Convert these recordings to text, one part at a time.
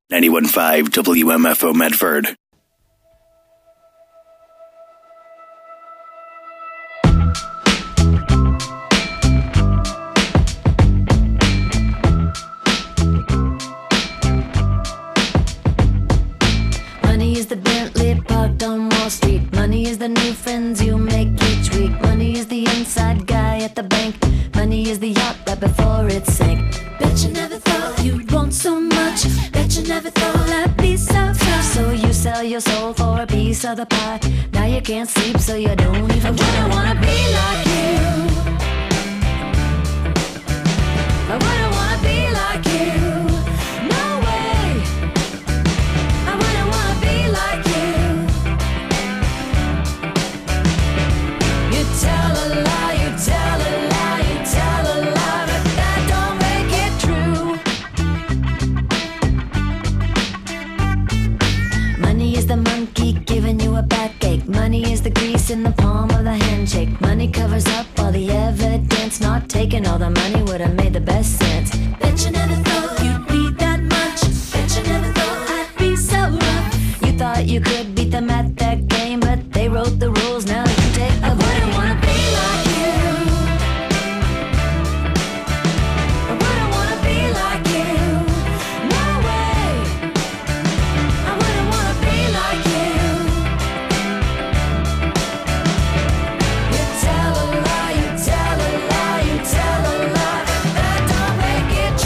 91.5 WMFO Medford. Money is the Bentley parked on Wall Street. Money is the new friends you make each week. Money is the inside guy at the bank. Money is the yacht right before it sank. Bet you never thought you'd want so much. Bet you never thought I'd be so tough. So you sell your soul for a piece of the pie. Now you can't sleep so you don't even try. I wouldn't wanna be like you. I wouldn't wanna be like you. No way. I wouldn't wanna be like you. You tell a lie, you tell a lie, you tell a lie, but that don't make it true. Money is the monkey giving you a backache. Money is the grease in the palm of the handshake. Money covers up all the evidence. Not taking all the money would have made the best sense. Bet you never thought you'd need that much. Bet you never thought I'd be so rough. You thought you could beat them at that game, but they wrote the rules. Now you take the blame. I wouldn't wanna be like you. I wouldn't wanna be like you. No way. I wouldn't wanna be like you. You tell a lie, you tell a lie, you tell a lie. That don't make it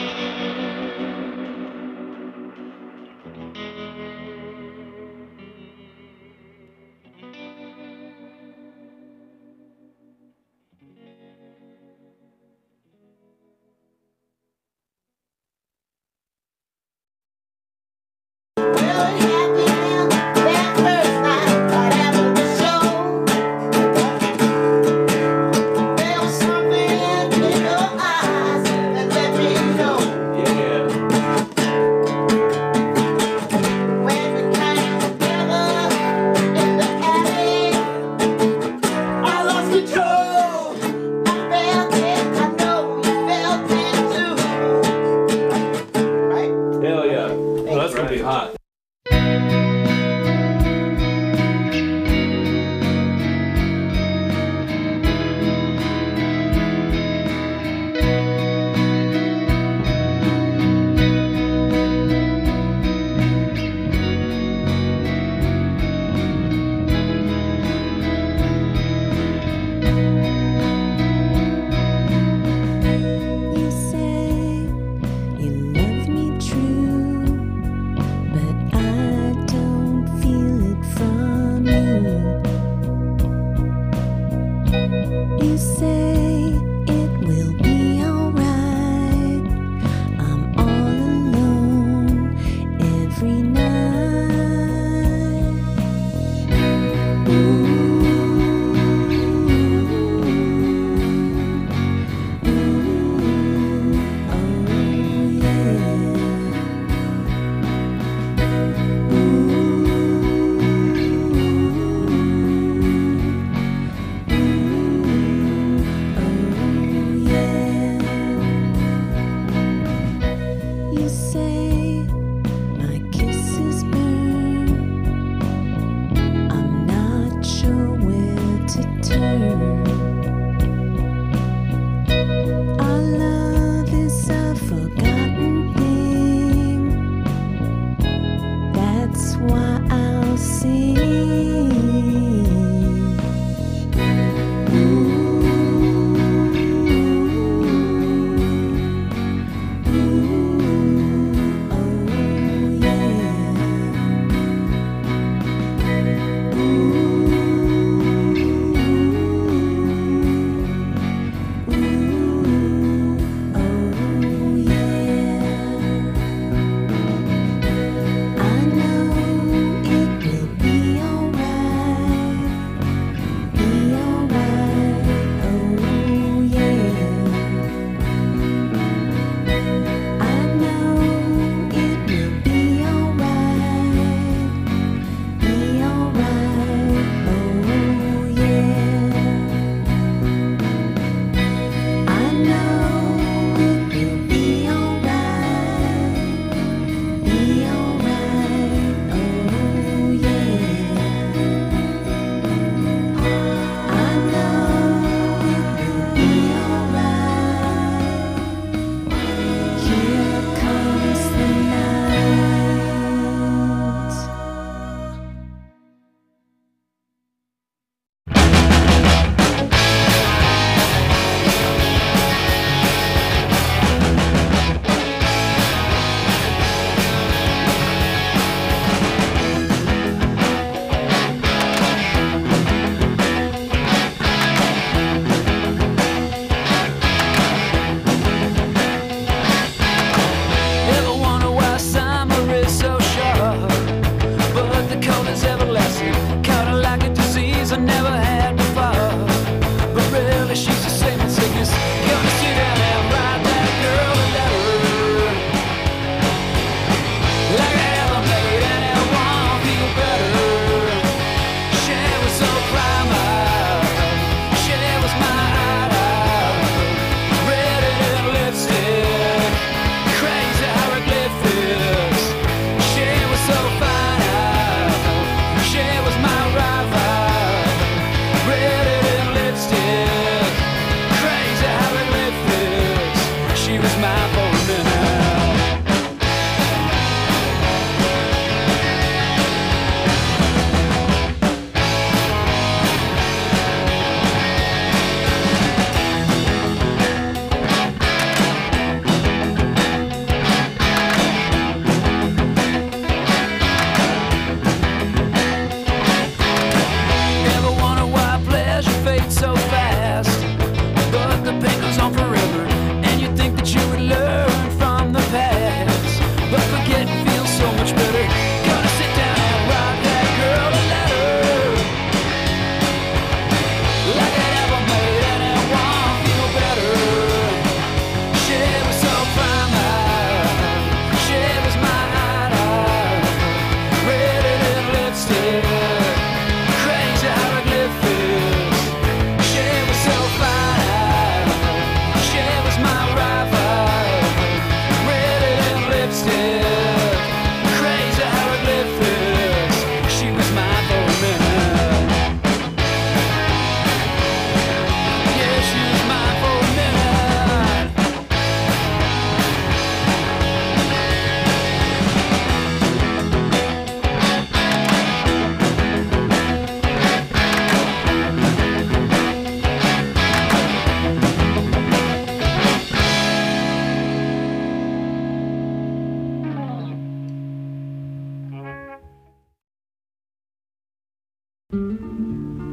Yeah.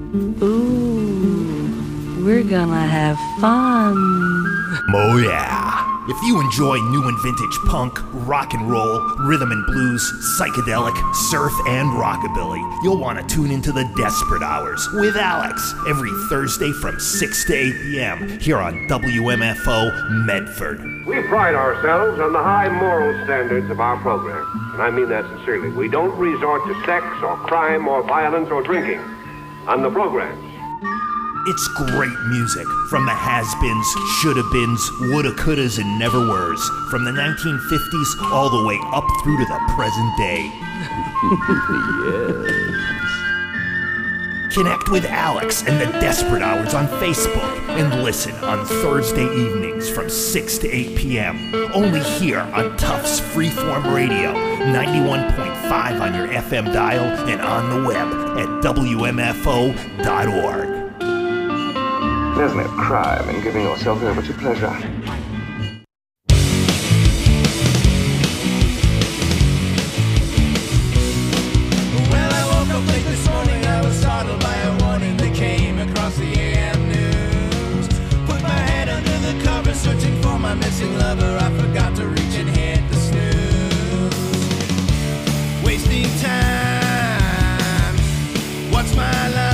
Ooh, we're gonna have fun. Oh yeah. If you enjoy new and vintage punk, rock and roll, rhythm and blues, psychedelic, surf, and rockabilly, you'll want to tune into the Desperate Hours with Alex every Thursday from 6 to 8 p.m. here on WMFO Medford. We pride ourselves on the high moral standards of our program, and I mean that sincerely. We don't resort to sex or crime or violence or drinking on the programs. It's great music from the has-beens, shoulda-beens, woulda, couldas, and never-weres, from the 1950s all the way up through to the present day. Yes. Connect with Alex and the Desperate Hours on Facebook and listen on Thursday evenings from 6 to 8 p.m. Only here on Tufts Freeform Radio, 91.5 on your FM dial and on the web at WMFO.org. There's no crime in giving yourself over to pleasure. Well, I woke up late this morning, I was startled by a warning that came across the AM news. Put my head under the covers, searching for my missing lover. I forgot to reach and hit the snooze. Wasting time, what's my line?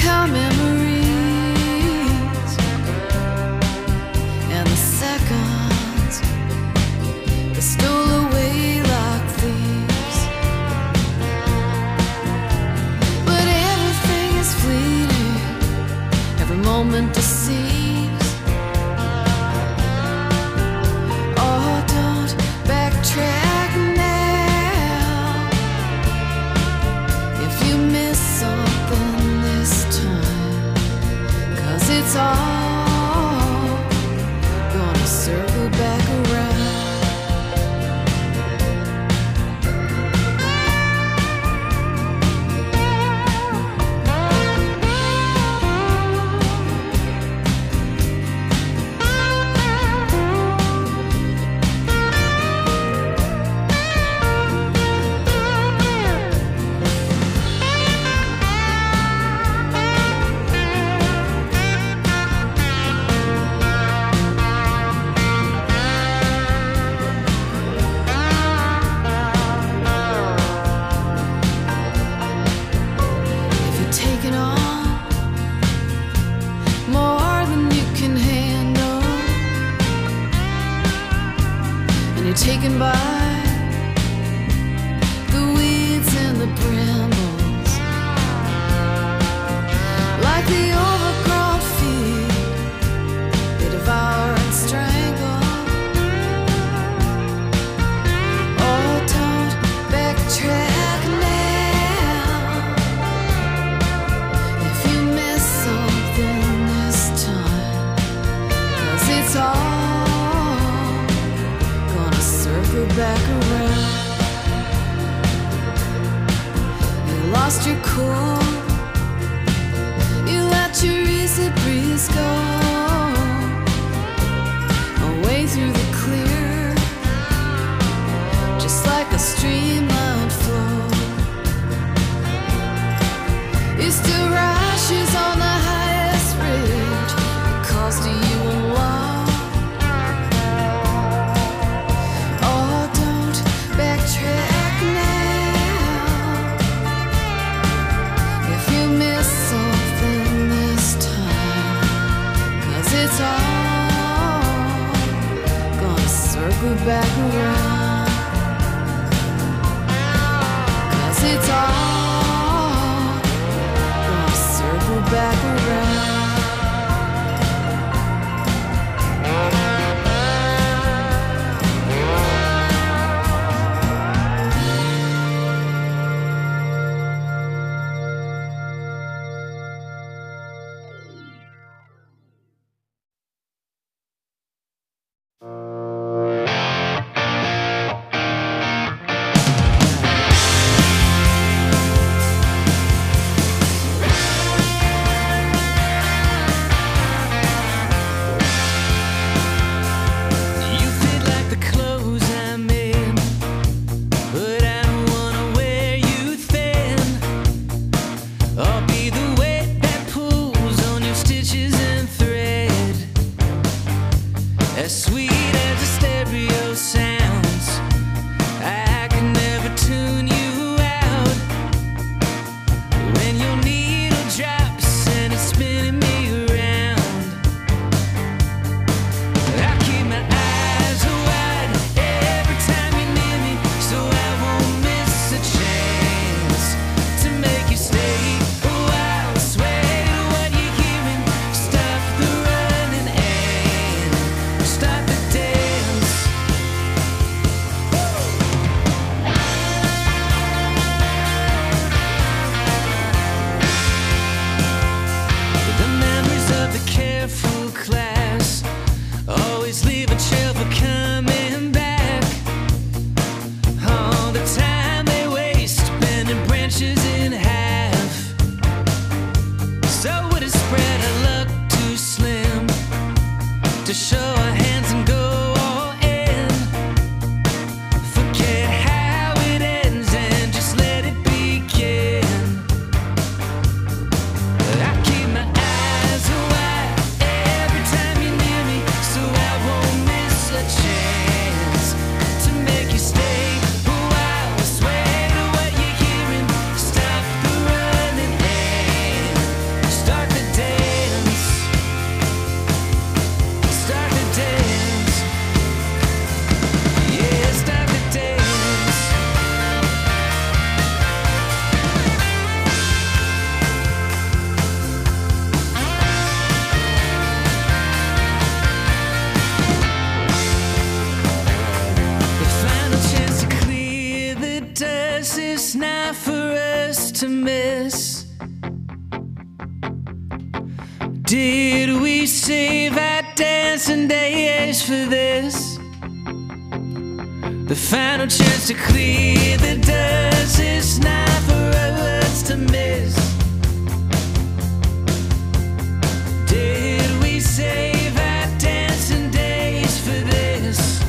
how memories and the seconds they stole away like thieves. But everything is fleeting, every moment deceives. Oh, don't backtrack now. If you miss something this time, 'cause it's all gonna circle back around. If you're taking on more than you can handle, and you're taken by the weeds and the brambles, like the overgrown feet they devour and strangle. Oh, don't backtrack now. If you miss something this time, 'cause it's all gonna circle back around. You lost your cool, you let your easy breeze go away through the clear, just like a streamlined flow. You still rashes on the highest ridge, it calls to you alone. Oh, don't backtrack now. does is not for us to miss. Did we save our dancing days for this? The final chance to clear the dust is not for us to miss. Did we save our dancing days for this?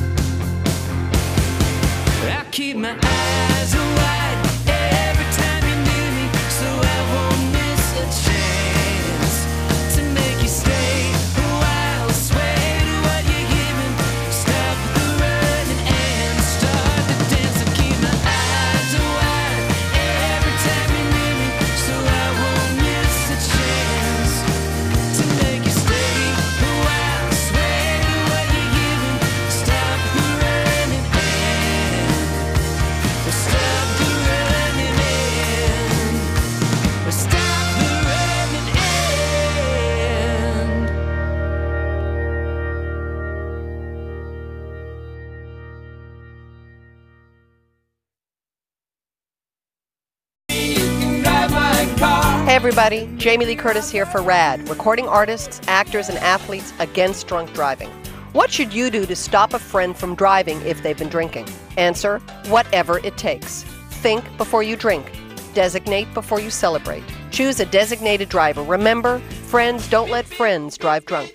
I keep my eyes wide every time you're near me, so I won't miss a chance to make you stay a while. Sway to what you're giving, stop the running and start the dance. I keep my eyes wide every time you're near me, so I won't miss a chance to make you stay a while. Sway to what you're giving, stop the running and stop the running end. Stop the running end. You can drive my car. Hey everybody, Jamie Lee Curtis here for RAD, recording artists, actors, and athletes against drunk driving. What should you do to stop a friend from driving if they've been drinking? Answer, whatever it takes. Think before you drink. Designate before you celebrate. Choose a designated driver. Remember, friends don't let friends drive drunk.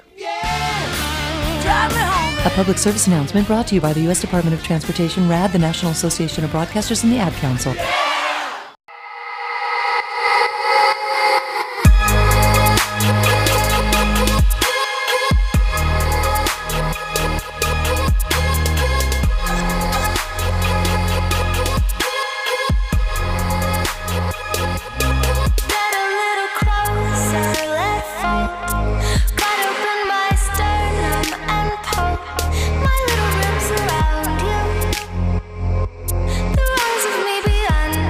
A public service announcement brought to you by the U.S. Department of Transportation, RAD, the National Association of Broadcasters, and the Ad Council. Get a little closer, let fall. Cut open my sternum and poke my little ribs around you. The rose of me beyond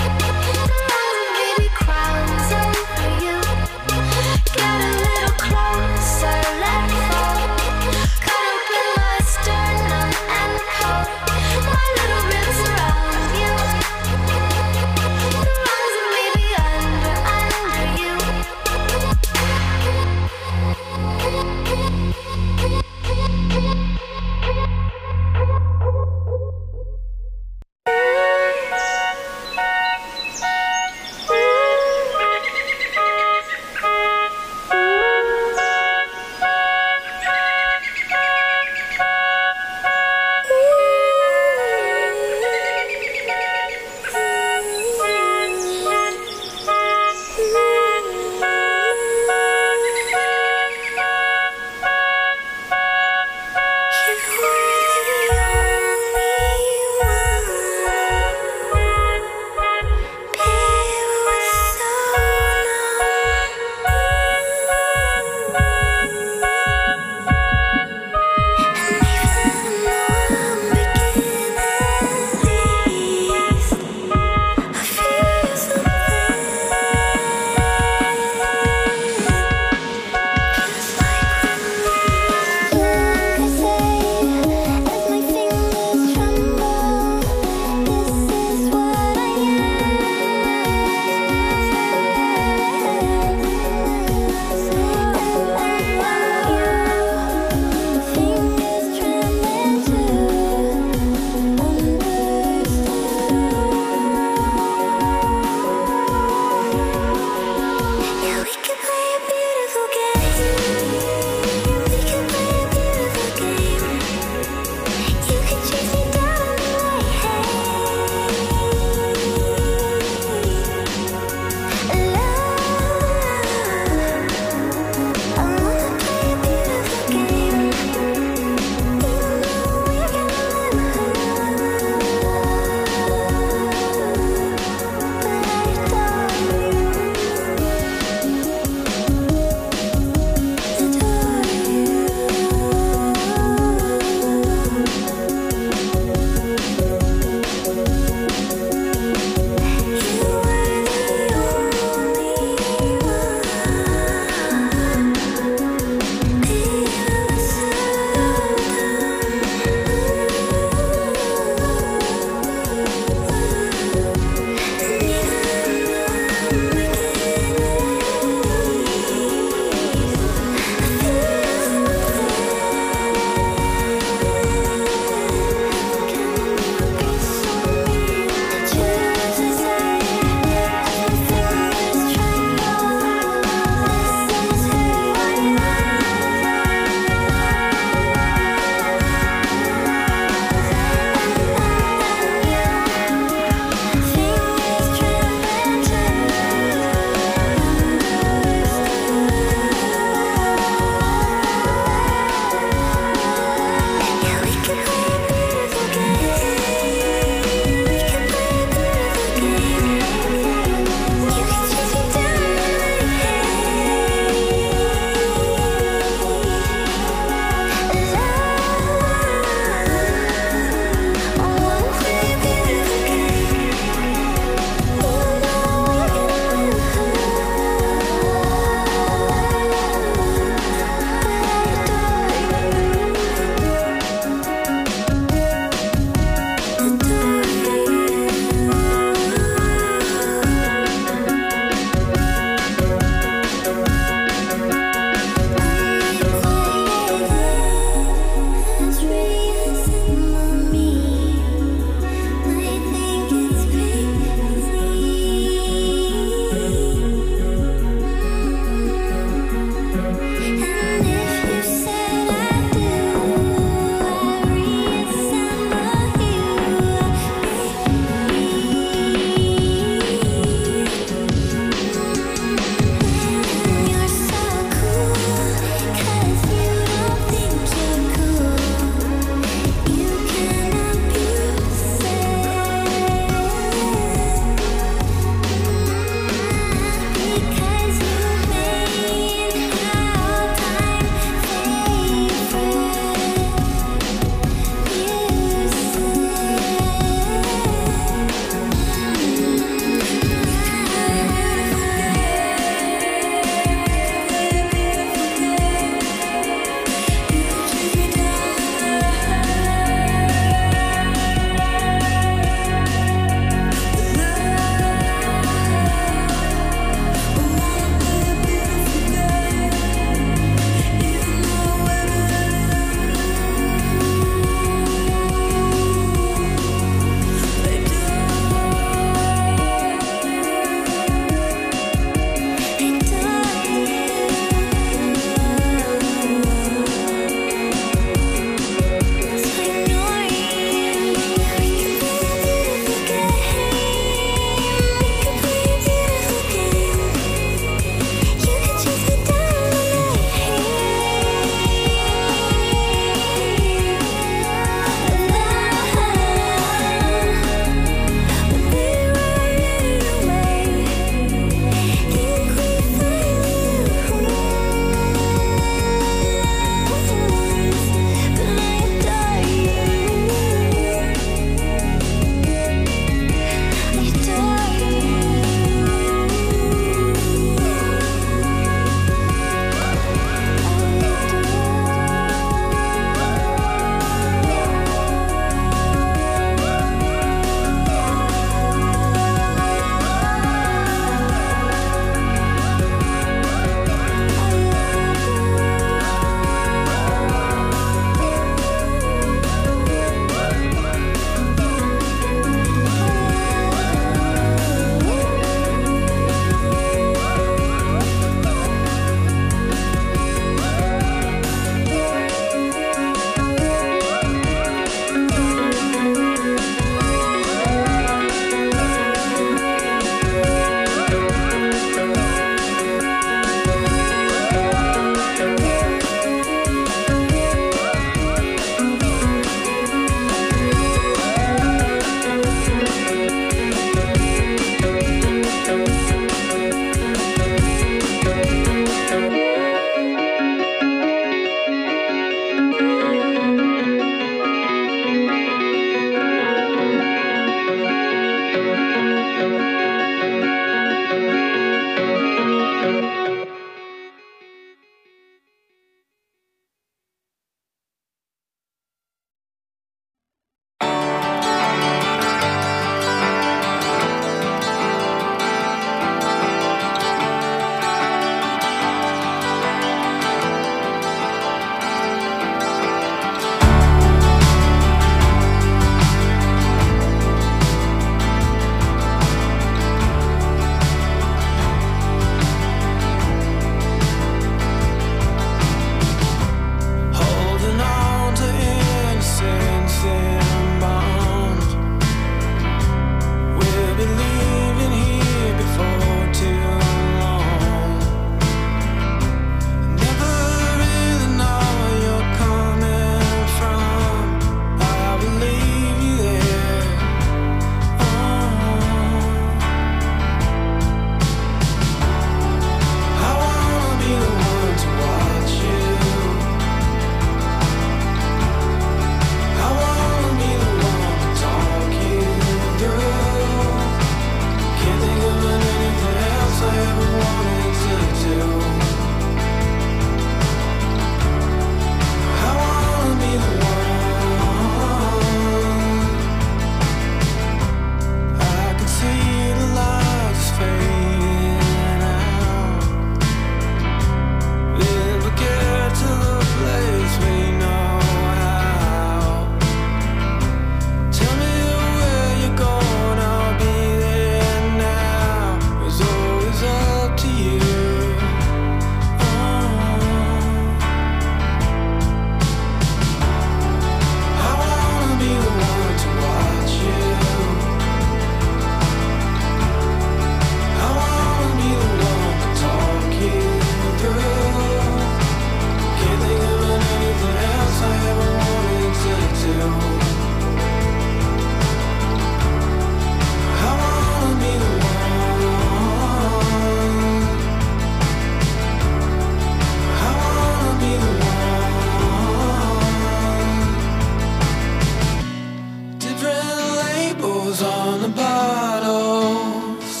labels on the bottles,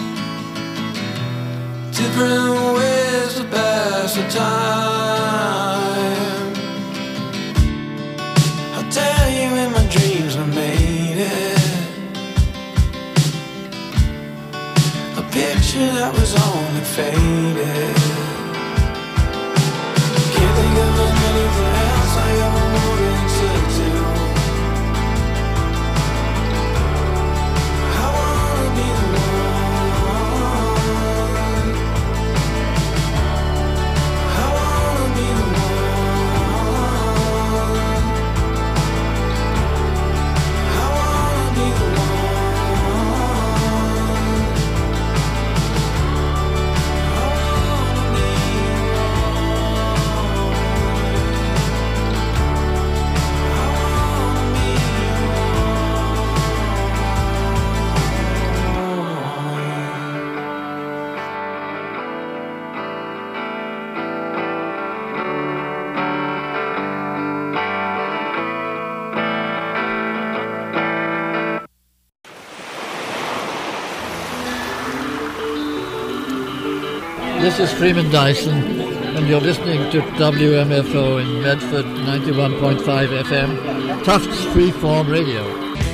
different ways to pass the time. I'll tell you in my dreams we made it, a picture that was only faded. Can't think of anything else I ever wanted to do. I wanna be the one. I wanna be the one. I wanna be the This is Freeman Dyson, and you're listening to WMFO in Medford, 91.5 FM, Tufts Freeform Radio.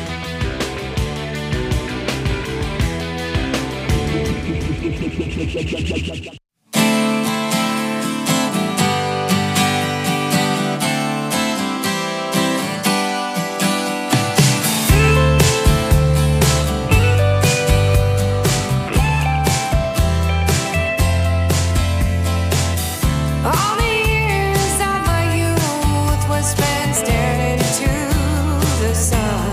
All the years of my youth was spent staring into the sun.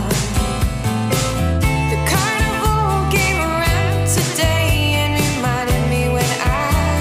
The carnival came around today and reminded me when I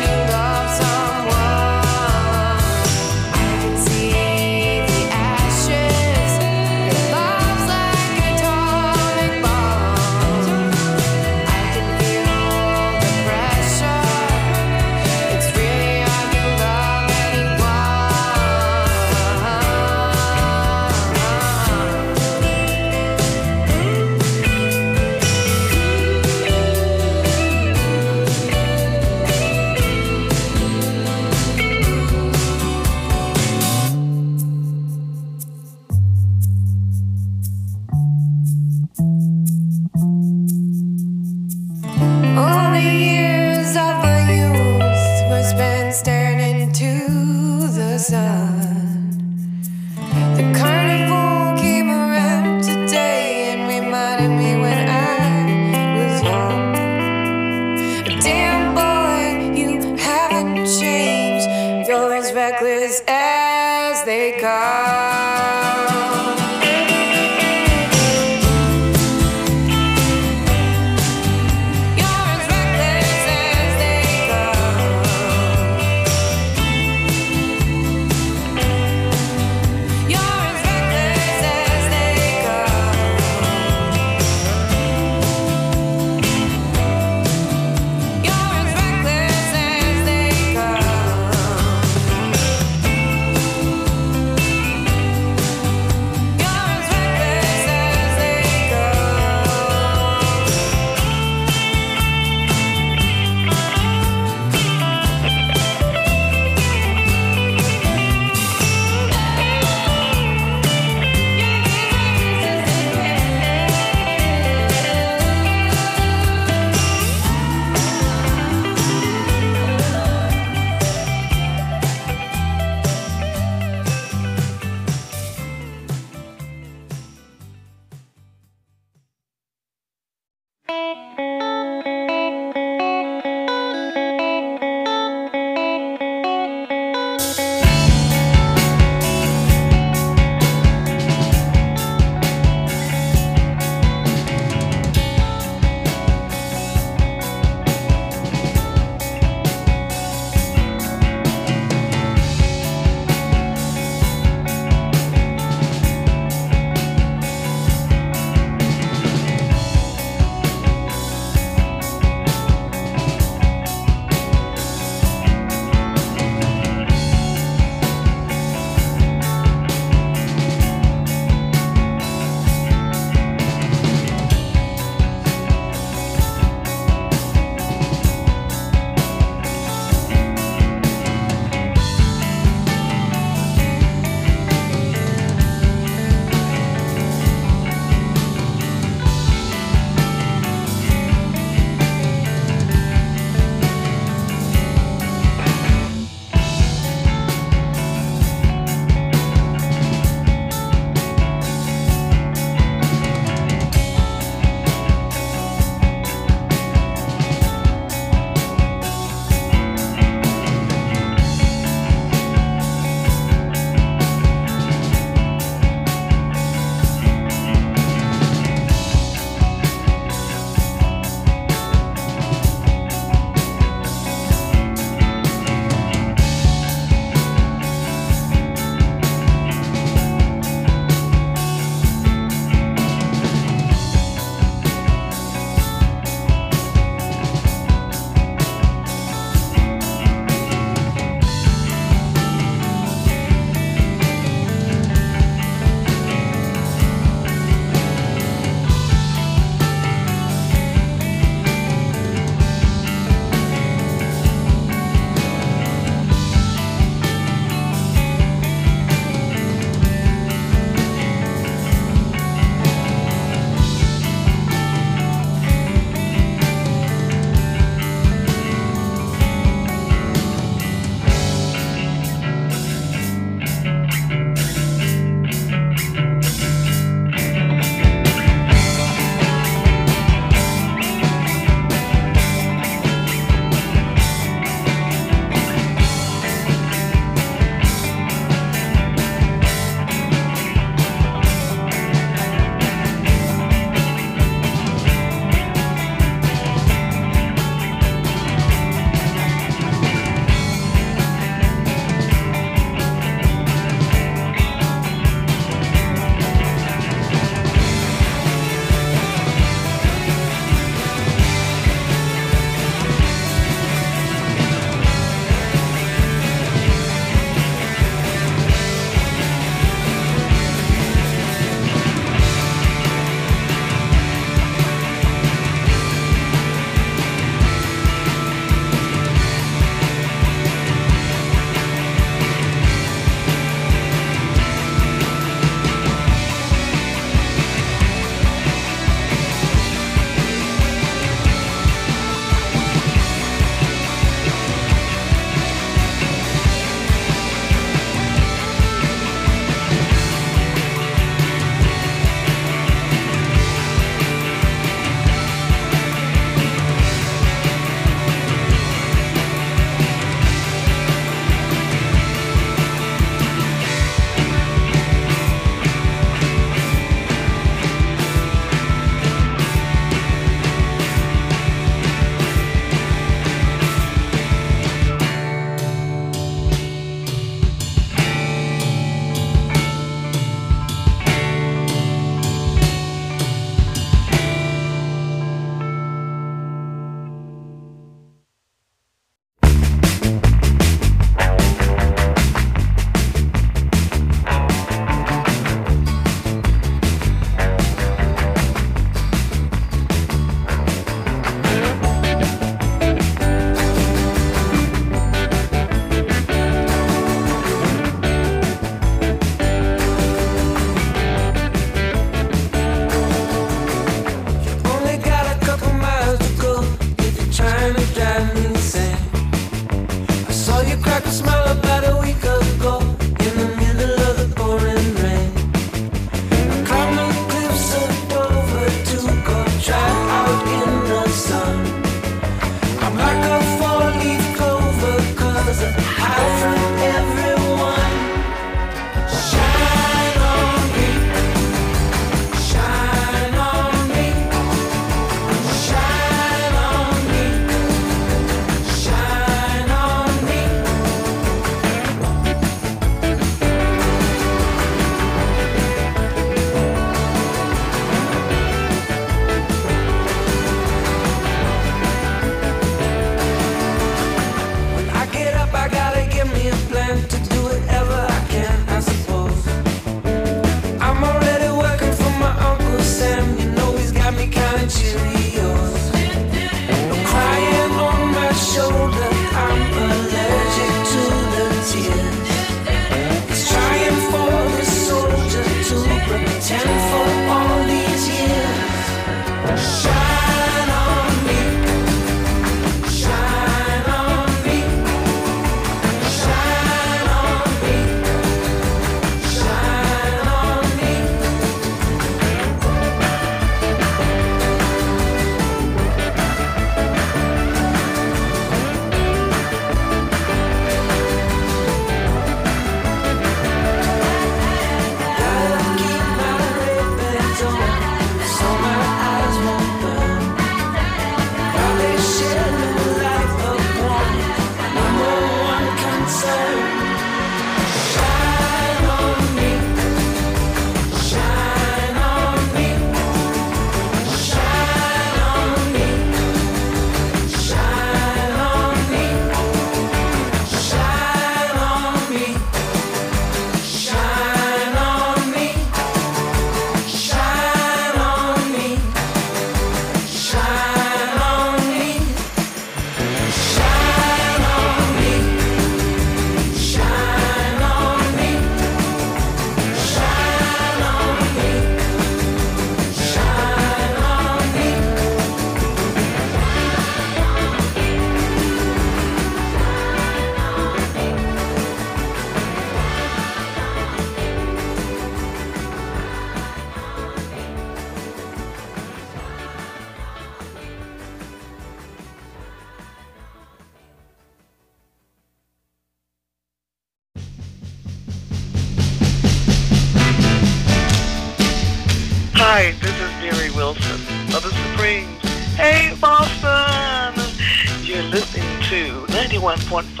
Wilson of the Supremes. Hey, Boston! You're listening to 91.5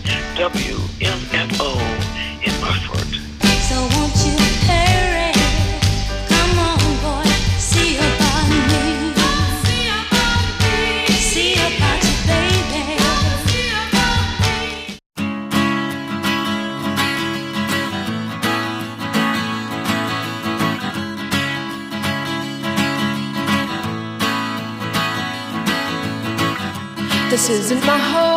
WMFO in Murford. So won't you hurry? Come on, boy, see about me. See about you, baby. This isn't my home.